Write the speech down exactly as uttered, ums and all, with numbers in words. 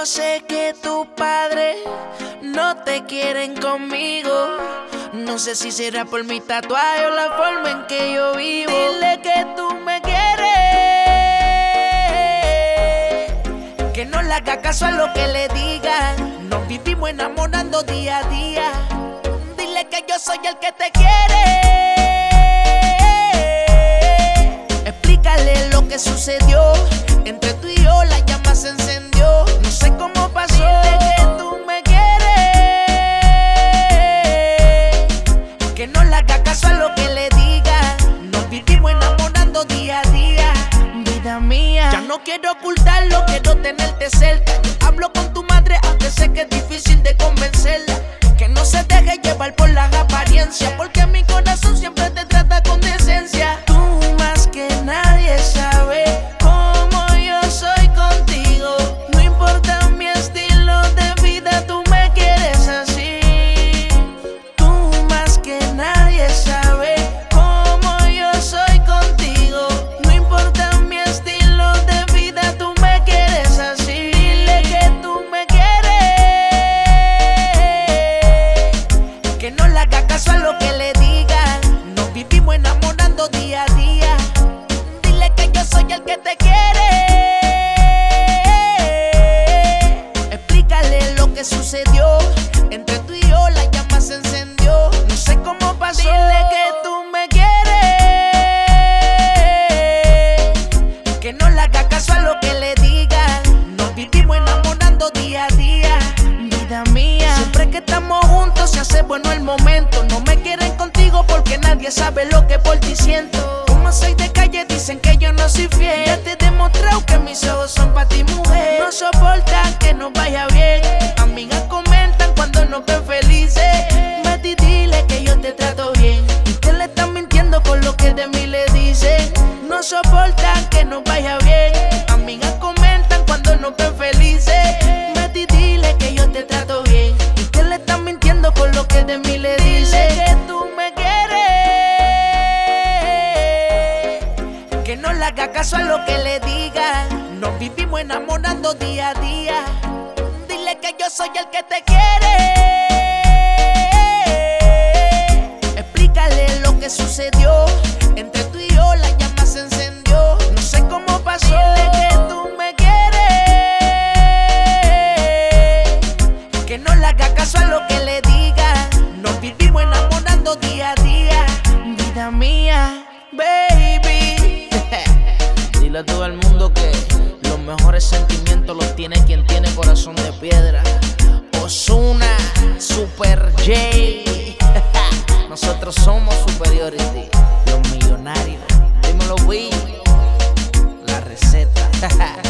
Yo sé que tus padres no te quieren conmigo. No sé si será por mi tatuaje o la forma en que yo vivo. Dile que tú me quieres, que no le haga caso a lo que le digan. Nos vivimos enamorando día a día. Dile que yo soy el que te quiere. Explícale lo que sucedió. Entre tú y yo la llama se encendió. No sé cómo pasó. Dile que tú me quieres, que no le haga caso a lo que le diga. Nos vivimos enamorando día a día. Vida mía, ya no quiero ocultarlo, quiero tenerte cerca. Yo hablo con tu madre, aunque sé que es difícil de convencerla. Que no se deje llevar por las apariencias, porque mi corazón siempre te trata con decencia. Tú más que nadie sabes cómo yo soy contigo. No importa mi estilo de vida, tú me quieres así. Tú más que nadie sabes cómo yo soy contigo. No importa mi estilo de vida, tú me quieres así. Dile que tú me quieres, que no le haga caso a lo que le digan. Nos vivimos enamorando día a día. Dile que yo soy el que te quiere. Explícale lo que sucedió. Entre tú y yo la llama se encendió. No sé cómo pasó. Dile que tú me quieres, que no le haga caso a lo que le digan. Nos vivimos enamorando día a día. Vida mía, siempre que estamos juntos se hace bueno el momento. No me quieren contigo porque nadie sabe lo que por ti siento. Como soy de calle dicen que yo no soy fiel. Ya te he demostrado que mis ojos son para ti, mujer. No soportan que nos vaya bien. Amigas comentan cuando nos ven felices. Mati, dile que yo te trato bien. Usted le está mintiendo con lo que de mí le dicen. No soportan que nos vaya bien. Amigas comentan cuando nos ven felices. Mati, dile que yo te trato bien. Usted le está mintiendo con lo que de mí le dice. Dile que tú me quieres, que no le haga caso a lo que le digan. Nos vivimos enamorando día a día. Dile que yo soy el que te quiere. Explícale lo que sucedió. Entre tú y yo la llama se encendió. No sé cómo pasó. Dile que tú me quieres, que no le haga caso a lo que le diga. Nos vivimos enamorando día a día. Vida mía, baby. Dile a todo el mundo que los mejores sentimientos los tiene quien tiene corazón de piedra. Ozuna, Super J. Nosotros somos Superiority, los millonarios. Dímelo, Will, la receta.